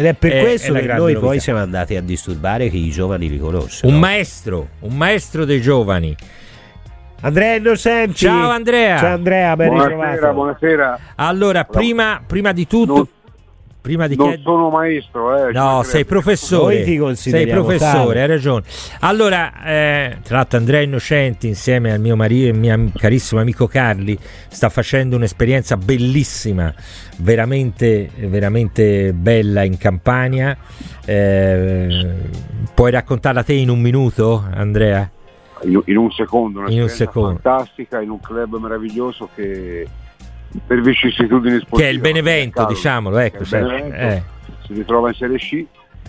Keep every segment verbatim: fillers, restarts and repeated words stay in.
Ed è per è, questo è che noi novità. poi siamo andati a disturbare che i giovani li conoscono. Un maestro, un maestro dei giovani. Andrea Innocenti. Ciao Andrea. Ciao Andrea, ben Buonasera, ritrovato. buonasera. Allora, prima, prima di tutto, Non, prima di non chied- sono maestro, eh. No, sei professore. Noi ti Sei consideriamo professore, tale. hai ragione. Allora, eh, tra l'altro Andrea Innocenti insieme al mio marito e mio carissimo amico Carli sta facendo un'esperienza bellissima, veramente veramente bella in Campania. Eh, puoi raccontarla te in un minuto, Andrea? In, in un secondo, In un un'esperienza secondo. fantastica, in un club meraviglioso che per vicissitudini sportive, Che è il Benevento, Carlo, diciamo, ecco, che è il certo, Benevento, eh. si ritrova in Serie C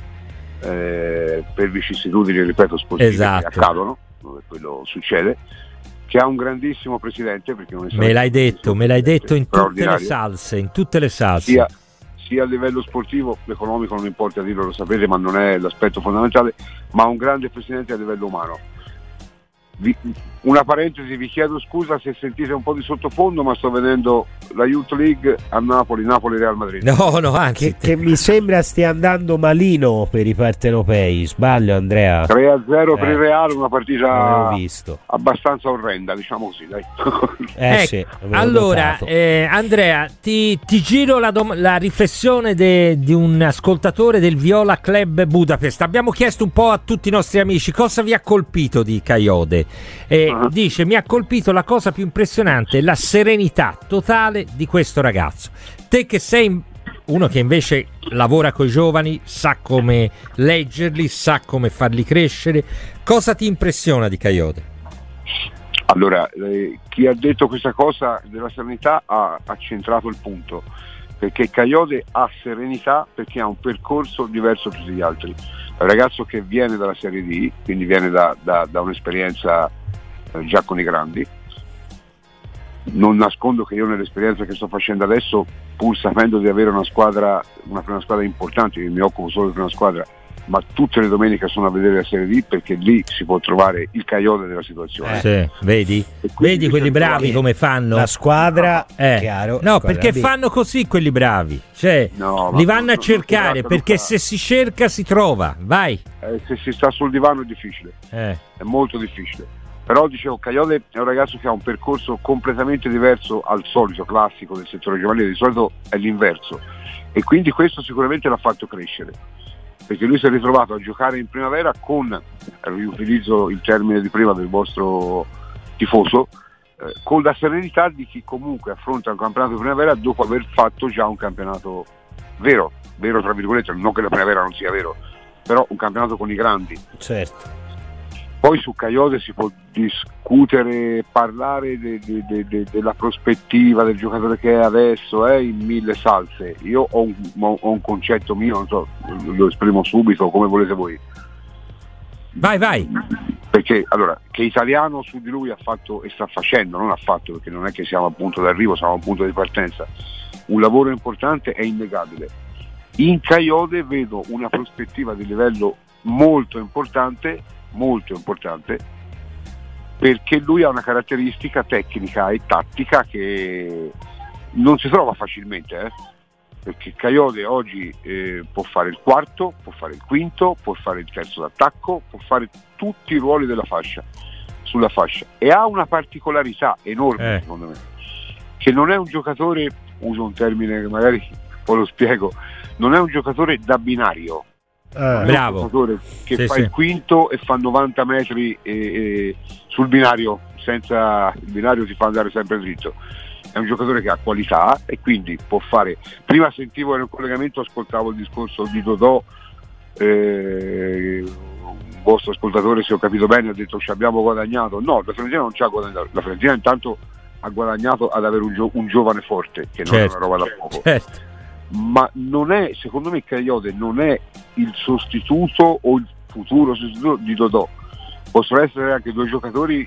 eh, per vicissitudini, ripeto, sportive Esatto. che accadono, dove quello succede, che ha un grandissimo presidente, perché non è Me l'hai detto, me l'hai detto in tutte le straordinario. salse, in tutte le salse. sia, sia a livello sportivo, l'economico non importa dirlo, lo sapete, ma non è l'aspetto fondamentale, ma un grande presidente a livello umano. Vi, una parentesi, vi chiedo scusa se sentite un po' di sottofondo, ma sto vedendo la Youth League a Napoli, Napoli-Real Madrid. No, no, anzi, Che, che mi sembra stia andando malino per i partenopei. Sbaglio, Andrea? tre a zero per Eh. il Real, una partita Avevo visto. abbastanza orrenda, diciamo così, dai. Eh Ecco, sì, avevo allora, notato. eh, Andrea, ti, ti giro la, dom- la riflessione de- di un ascoltatore del Viola Club Budapest. Abbiamo chiesto un po' a tutti i nostri amici cosa vi ha colpito di Kayode. E Uh-huh. dice: mi ha colpito la cosa più impressionante, la serenità totale di questo ragazzo. Te che sei uno che invece lavora con i giovani, sa come leggerli, sa come farli crescere, cosa ti impressiona di Kayode? Allora, eh, chi ha detto questa cosa della serenità ha, ha centrato il punto, perché Kayode ha serenità perché ha un percorso diverso da tutti gli altri. È un ragazzo che viene dalla Serie D, quindi viene da, da, da un'esperienza eh, già con i grandi. Non nascondo che io nell'esperienza che sto facendo adesso, pur sapendo di avere una squadra, una prima squadra importante, io mi occupo solo di prima squadra, ma tutte le domeniche sono a vedere la Serie D, perché lì si può trovare il Kayode della situazione. Sì, vedi? E quindi Vedi quelli bisogna bravi trovare- come fanno? La squadra, Eh, chiaro, no, squadra perché B. fanno così quelli bravi, cioè No, ma li vanno a non- non si cercare, tratta, perché Luca. se si cerca si trova, vai. Eh, se si sta sul divano è difficile, Eh. è molto difficile. Però dicevo, Kayode è un ragazzo che ha un percorso completamente diverso al solito classico del settore giovanile, di solito è l'inverso, e quindi questo sicuramente l'ha fatto crescere, perché lui si è ritrovato a giocare in primavera con, riutilizzo il termine di prima del vostro tifoso, eh, con la serenità di chi comunque affronta un campionato di primavera dopo aver fatto già un campionato vero, vero tra virgolette, non che la primavera non sia vero, però un campionato con i grandi. Certo. Poi su Kayode si può discutere, parlare de, de, de, de, della prospettiva del giocatore che è adesso, eh, in mille salse. Io ho un, ho un concetto mio, non so, lo esprimo subito come volete voi. Vai, vai. Perché allora, che italiano su di lui ha fatto e sta facendo, non ha fatto, perché non è che siamo a punto d'arrivo, siamo a un punto di partenza, un lavoro importante è innegabile. In Kayode vedo una prospettiva di livello molto importante, molto importante, perché lui ha una caratteristica tecnica e tattica che non si trova facilmente, eh? Perché Kayode oggi eh, può fare il quarto, può fare il quinto, può fare il terzo d'attacco, può fare tutti i ruoli della fascia, sulla fascia, e ha una particolarità enorme, Eh. secondo me, che non è un giocatore, uso un termine che magari poi lo spiego, non è un giocatore da binario. Ah, Bravo. Un giocatore che Sì, fa sì. il quinto e fa novanta metri e, e sul binario, senza il binario ti fa andare sempre dritto. È un giocatore che ha qualità e quindi può fare. Prima sentivo in un collegamento, ascoltavo il discorso di Dodò, eh, un vostro ascoltatore, se ho capito bene, ha detto ci abbiamo guadagnato. No, la Fiorentina non ci ha guadagnato, la Fiorentina intanto ha guadagnato ad avere un, gio- un giovane forte, che non Certo. è una roba da poco. Certo. Ma non è, secondo me Kayode non è il sostituto o il futuro sostituto di Dodò. Possono essere anche due giocatori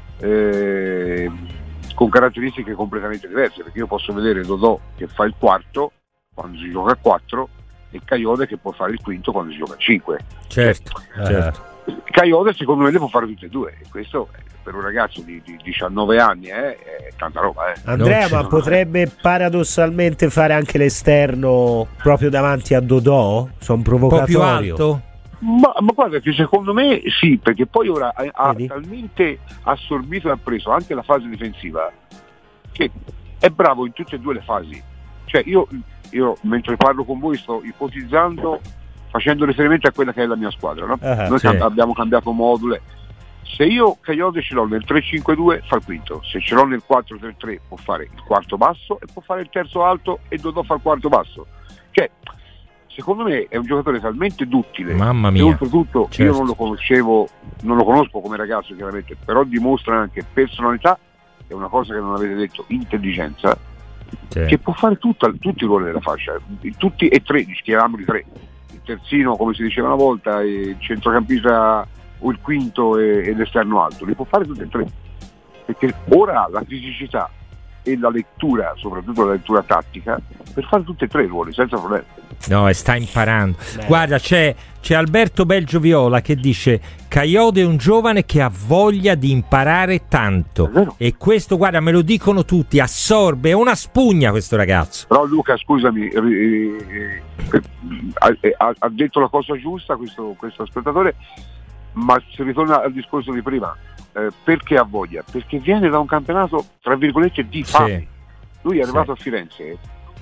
eh, con caratteristiche completamente diverse, perché io posso vedere Dodò che fa il quarto quando si gioca a quattro e Kayode che può fare il quinto quando si gioca a cinque. Certo, eh, certo. Kayode secondo me le può fare tutte e due, e questo per un ragazzo di, di diciannove anni eh, è tanta roba. Eh. Andrea, ma potrebbe paradossalmente fare anche l'esterno proprio davanti a Dodò? Sono provocatorio. Un po' più alto? Ma, ma guarda che secondo me sì, perché poi ora ha, ha talmente assorbito e ha preso anche la fase difensiva che è bravo in tutte e due le fasi. Cioè io, io mentre parlo con voi sto ipotizzando, facendo riferimento a quella che è la mia squadra, no? Uh-huh, noi sì. cam- abbiamo cambiato module. Se io Kayode ce l'ho nel tre cinque due fa il quinto, se ce l'ho nel quattro tre tre può fare il quarto basso e può fare il terzo alto e Dodò fa il quarto basso. Cioè secondo me è un giocatore talmente duttile. Mamma mia. E oltretutto certo. io non lo conoscevo, non lo conosco come ragazzo chiaramente, però dimostra anche personalità, è una cosa che non avete detto, intelligenza, sì. che può fare tutta, tutti i ruoli della fascia, tutti e tre, schieriamoli tre. Terzino, come si diceva una volta, il centrocampista o il quinto e, e l'esterno alto, li può fare tutti e tre, perché ora ha la fisicità e la lettura, soprattutto la lettura tattica, per fare tutti e tre i ruoli senza problemi. No, e sta imparando. Beh. Guarda, c'è, c'è Alberto Belgio-Viola che dice: Kayode è un giovane che ha voglia di imparare tanto, e questo, guarda, me lo dicono tutti, assorbe, è una spugna questo ragazzo. Però Luca, scusami, eh, eh, ha, ha detto la cosa giusta questo, questo spettatore, ma si ritorna al discorso di prima. Eh, perché ha voglia? Perché viene da un campionato tra virgolette di fame. Sì. Lui è arrivato sì. a Firenze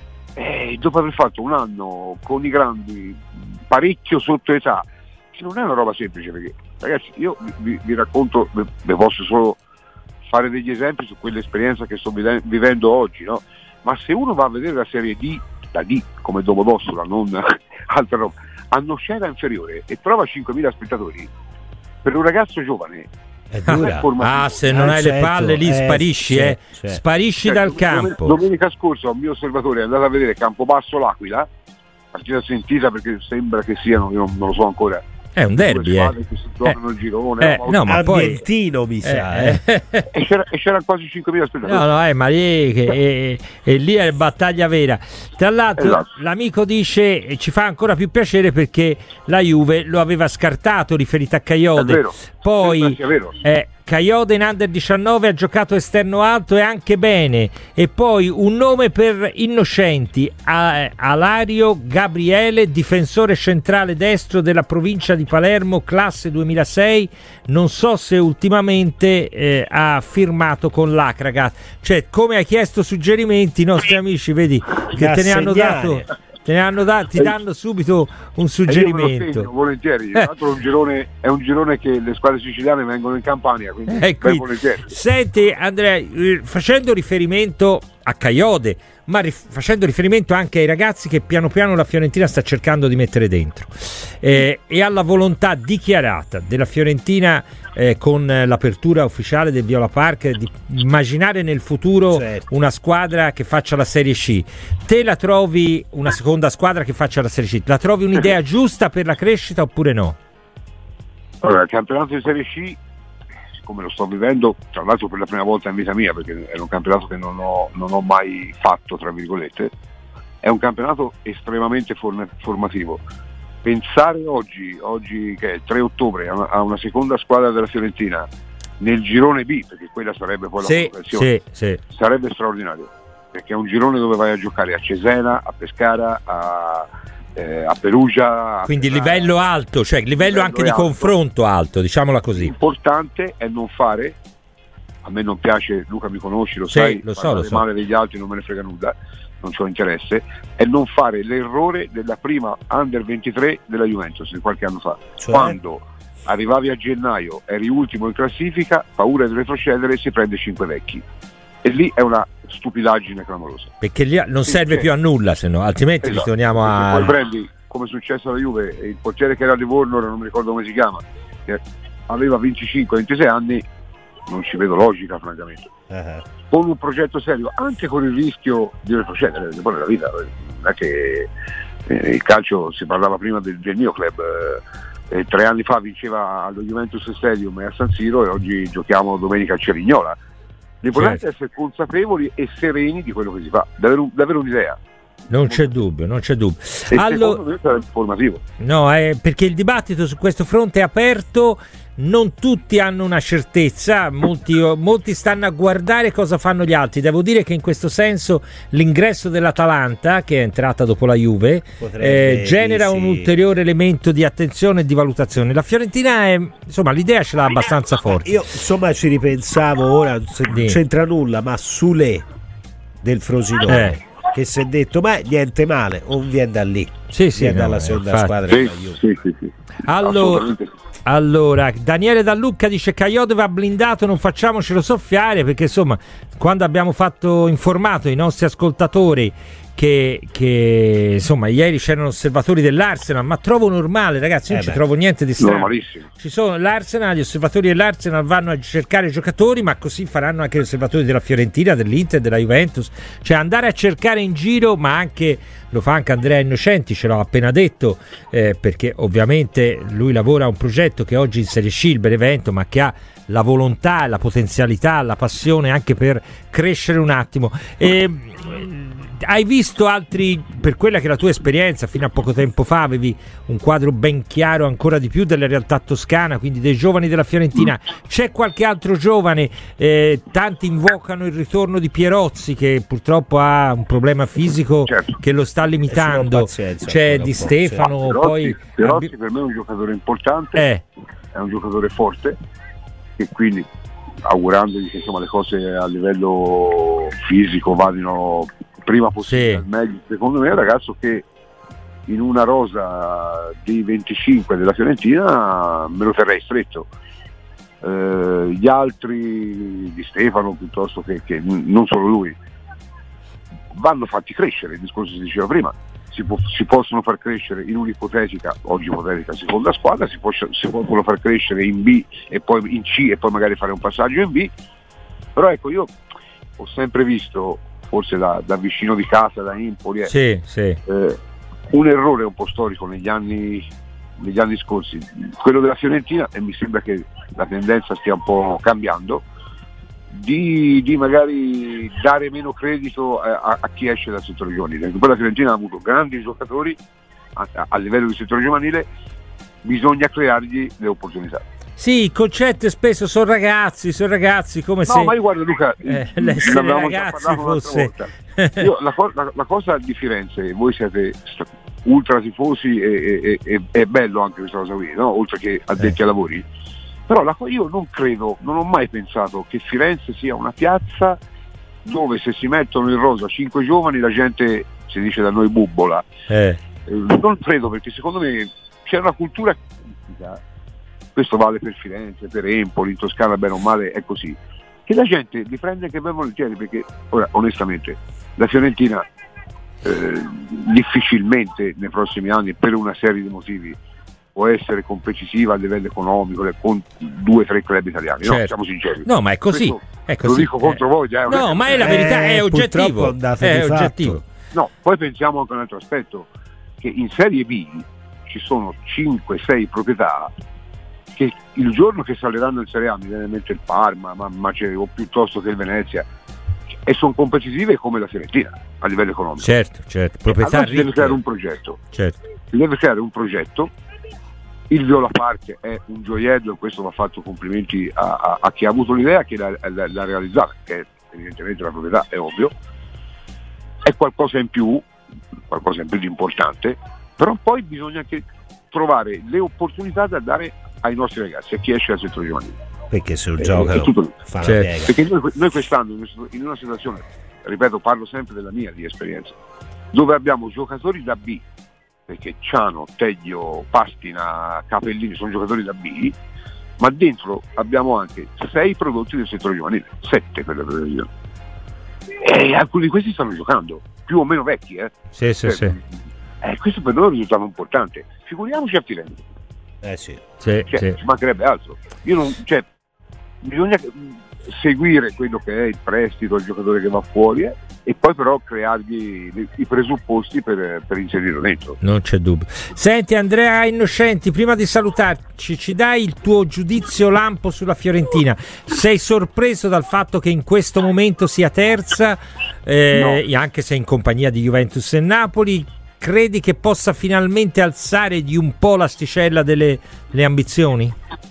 e dopo aver fatto un anno con i grandi, parecchio sotto età, che non è una roba semplice, perché ragazzi io vi, vi racconto, vi posso solo fare degli esempi su quell'esperienza che sto vivendo oggi, no? Ma se uno va a vedere la Serie D, la D come Domodossola, non altra roba, a Nocera inferiore e trova cinquemila spettatori, per un ragazzo giovane è dura. Ah, se non hai le palle lì eh, sparisci, sì, eh. Sì. Sparisci certo, dal campo. Domenica scorsa un mio osservatore è andato a vedere Campobasso l'Aquila, partita sentita perché sembra che siano, io non, non lo so ancora. È un derby, eh. Che si giocano eh. il girone, eh, no, ma poi mi sa, eh. eh. e, c'era, e c'erano quasi cinquemila spettatori. No, no, eh, ma lì, che, e, e lì è battaglia vera. Tra l'altro, esatto. l'amico dice, e ci fa ancora più piacere perché la Juve lo aveva scartato riferito a Kayode. È vero. Poi eh, Kayode in under diciannove ha giocato esterno alto e anche bene, e poi un nome per Innocenti, a, Alario Gabriele, difensore centrale destro della provincia di Palermo, classe duemilasei, non so se ultimamente eh, ha firmato con l'Acragat. Cioè, come hai chiesto suggerimenti, i nostri amici, vedi che te ne hanno dato, te ne hanno dato, ti danno subito un suggerimento. Segno, volentieri. Eh. È un girone, è un girone che le squadre siciliane vengono in Campania, quindi eh, ben volentieri. Senti Andrea, facendo riferimento a Kayode, ma rif- facendo riferimento anche ai ragazzi che piano piano la Fiorentina sta cercando di mettere dentro, eh, e alla volontà dichiarata della Fiorentina eh, con l'apertura ufficiale del Viola Park di immaginare nel futuro certo. una squadra che faccia la Serie C. Te la trovi una seconda squadra che faccia la Serie C? La trovi un'idea giusta per la crescita oppure no? Allora, il campionato di Serie C, come lo sto vivendo, tra l'altro per la prima volta in vita mia, perché è un campionato che non ho, non ho mai fatto, tra virgolette, è un campionato estremamente form- formativo. Pensare oggi, oggi che è il tre ottobre, a una, a una seconda squadra della Fiorentina nel girone B, perché quella sarebbe poi la sì, progressione, sì, sì. sarebbe straordinario, perché è un girone dove vai a giocare a Cesena, a Pescara, a... Eh, a Perugia, quindi a livello alto, cioè livello, livello anche di alto. Confronto alto, diciamola così. L'importante è non fare, a me non piace, Luca mi conosci, lo sì, sai, lo so, lo so. male degli altri non me ne frega nulla, non c'ho interesse, è non fare l'errore della prima under ventitré della Juventus di qualche anno fa, cioè? Quando arrivavi a gennaio, eri ultimo in classifica, paura di retrocedere e si prende cinque vecchi, e lì è una stupidaggine clamorosa, perché lì non sì, serve sì. più a nulla, se no altrimenti esatto. ritorniamo a poi prendi, come è successo alla Juve, il portiere che era a Livorno, non mi ricordo come si chiama, che aveva venticinque ventisei anni, non ci vedo logica francamente. Uh-huh. Con un progetto serio, anche con il rischio di retrocedere, perché poi nella vita non è che eh, il calcio, si parlava prima del, del mio club, eh, tre anni fa vinceva allo Juventus Stadium e a San Siro, e oggi giochiamo domenica a Cerignola. L'importante certo. è essere consapevoli e sereni di quello che si fa, davvero, davvero un'idea. Non c'è dubbio, non c'è dubbio. E allora, secondo me sarà informativo. No, eh, perché il dibattito su questo fronte è aperto, non tutti hanno una certezza, molti, molti stanno a guardare cosa fanno gli altri. Devo dire che in questo senso l'ingresso dell'Atalanta, che è entrata dopo la Juve, eh, genera un ulteriore elemento di attenzione e di valutazione. La Fiorentina è, insomma, l'idea ce l'ha abbastanza forte. Io insomma ci ripensavo ora, non c'entra nulla, ma Sule del Frosinone, eh. che si è detto ma niente male, non viene da lì, sì, sì, viene no, dalla seconda infatti. squadra sì, della Juve. sì, sì, sì. Allora, allora Daniele Dallucca dice Caiote va blindato, non facciamocelo soffiare, perché insomma quando abbiamo fatto informato i nostri ascoltatori che, che insomma ieri c'erano osservatori dell'Arsenal, ma trovo normale, ragazzi, non eh ci beh. trovo niente di strano. Normalissimo. Ci sono l'Arsenal, gli osservatori dell'Arsenal vanno a cercare giocatori, ma così faranno anche gli osservatori della Fiorentina, dell'Inter, della Juventus, cioè andare a cercare in giro, ma anche lo fa anche Andrea Innocenti, ce l'ho appena detto, eh, perché ovviamente lui lavora a un progetto che oggi in Serie C, il Benevento, ma che ha la volontà, la potenzialità, la passione anche per crescere un attimo. E, hai visto altri, per quella che è la tua esperienza, fino a poco tempo fa avevi un quadro ben chiaro ancora di più della realtà toscana, quindi dei giovani della Fiorentina, c'è qualche altro giovane? Eh, tanti invocano il ritorno di Pierozzi, che purtroppo ha un problema fisico, certo, che lo sta limitando, pazienza, c'è Di Stefano, Pierozzi, poi Pierozzi per me è un giocatore importante, eh. è un giocatore forte, e quindi augurandogli che insomma le cose a livello fisico vadino prima possibile, sì, al meglio. Secondo me è un ragazzo che in una rosa di venticinque della Fiorentina me lo terrei stretto. Eh, gli altri, Di Stefano piuttosto che, che non solo lui, vanno fatti crescere, il discorso si diceva prima, si, può, si possono far crescere in un'ipotetica, oggi ipotetica seconda squadra, si, può, si possono far crescere in B e poi in C e poi magari fare un passaggio in B, però ecco, io ho sempre visto, forse da, da vicino di casa, da Empoli, eh, sì, sì. Eh, un errore un po' storico negli anni, negli anni scorsi, quello della Fiorentina, e mi sembra che la tendenza stia un po' cambiando, di, di magari dare meno credito a, a chi esce dal settore giovanile. Poi la Fiorentina ha avuto grandi giocatori a, a, a livello di settore giovanile, bisogna creargli le opportunità. Sì, il concetto spesso sono ragazzi, sono ragazzi come no, se... ma io guardo Luca, eh, l'essere ragazzi fosse... io, la, la, la cosa di Firenze, voi siete ultra tifosi e, e, e è bello anche questa cosa qui, no? Oltre che addetti eh. ai lavori, però la, io non credo, non ho mai pensato che Firenze sia una piazza dove se si mettono in rosa cinque giovani la gente, si dice da noi, bubbola. Eh. Eh, non credo, perché secondo me c'è una cultura, questo vale per Firenze, per Empoli, in Toscana bene o male è così, che la gente li prende anche ben volentieri, perché ora onestamente la Fiorentina eh, difficilmente nei prossimi anni, per una serie di motivi, può essere competitiva a livello economico con due o tre club italiani, certo. No, siamo sinceri. No, ma è così, è così. Lo dico contro eh. voi, già, no, ma è la verità, è oggettivo, è, è oggettivo. No, poi pensiamo anche a un altro aspetto, che in Serie B ci sono cinque sei proprietà che il giorno che saliranno in Serie A, mi viene in mente il Parma, ma, ma o piuttosto che il Venezia, e sono competitive come la Fiorentina a livello economico. Certo, certo. Proprietà allora si deve creare un progetto. Certo. Si deve creare un progetto. Il Viola Park è un gioiello, e questo va fatto complimenti a, a, a chi ha avuto l'idea, che l'ha, l'ha, l'ha realizzata, che è evidentemente la proprietà, è ovvio. È qualcosa in più, qualcosa in più di importante, però poi bisogna anche trovare le opportunità da dare ai nostri ragazzi, a chi esce dal settore giovanile, perché se lo giocano fa certo. la piega. Perché noi, noi quest'anno in una situazione, ripeto, parlo sempre della mia di esperienza, dove abbiamo giocatori da B, perché Ciano, Teglio, Pastina, Capellini sono giocatori da B, ma dentro abbiamo anche sei prodotti del settore giovanile, sette per la precisione, e alcuni di questi stanno giocando, più o meno vecchi, eh? Sì, sì, eh, sì. Eh, questo per noi è un risultato importante, figuriamoci a Firenze. Eh sì. Sì, cioè, sì. ci mancherebbe altro. Io non, cioè, bisogna seguire quello che è il prestito, il giocatore che va fuori, eh, e poi però creargli i, i presupposti per, per inserirlo dentro. Non c'è dubbio. Senti Andrea Innocenti, prima di salutarci, ci dai il tuo giudizio lampo sulla Fiorentina? Sei sorpreso dal fatto che in questo momento sia terza, eh, no. anche se in compagnia di Juventus e Napoli? Credi che possa finalmente alzare di un po' l'asticella delle, delle ambizioni?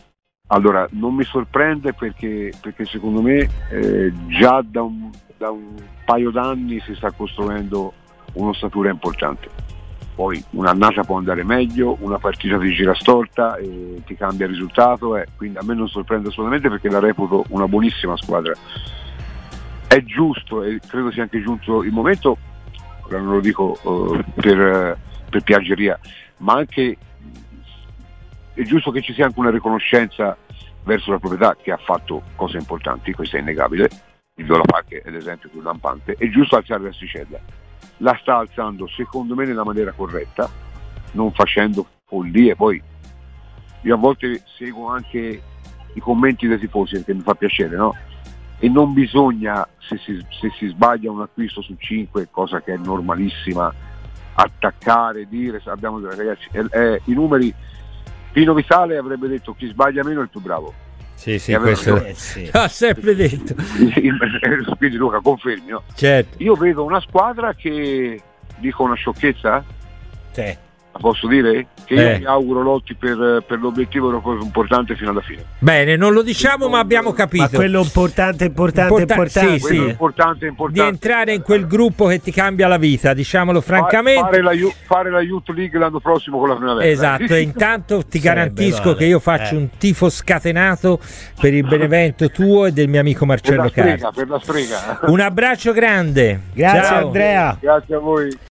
Allora, non mi sorprende perché, perché secondo me eh, già da un, da un paio d'anni si sta costruendo un'ossatura importante. Poi un'annata può andare meglio, una partita ti gira storta e ti cambia il risultato, eh, quindi a me non sorprende assolutamente perché la reputo una buonissima squadra. È giusto e credo sia anche giunto il momento, ora non lo dico uh, per, per piaggeria, ma anche è giusto che ci sia anche una riconoscenza verso la proprietà che ha fatto cose importanti, questo è innegabile, il Viola Park è l'esempio più lampante, è giusto alzare l'asticella, la sta alzando secondo me nella maniera corretta, non facendo follie. Poi io a volte seguo anche i commenti dei tifosi perché mi fa piacere, no? E non bisogna, se si, se si sbaglia un acquisto su cinque, cosa che è normalissima, attaccare, dire abbiamo ragazzi, eh, eh, i numeri. Pino Vitale avrebbe detto chi sbaglia meno è il più bravo. Sì, sì, questo eh, sì. Ha sempre detto. Quindi Luca confermi, no? Certo. Io vedo una squadra che, dico una sciocchezza? Sì. La posso dire? Che io eh. mi auguro lotti per, per l'obiettivo europeo importante fino alla fine. Bene, non lo diciamo ma abbiamo capito. Ma quello importante, importante, Importa- importante. sì, sì. importante, importante. Di entrare in quel gruppo che ti cambia la vita, diciamolo francamente. Fare la, fare la Youth League l'anno prossimo con la primavera. Esatto, e intanto ti garantisco male. che io faccio eh. un tifo scatenato per il Benevento tuo e del mio amico Marcello per la strega, Carli. per la strega. Un abbraccio grande. Grazie Ciao. Andrea. Grazie a voi.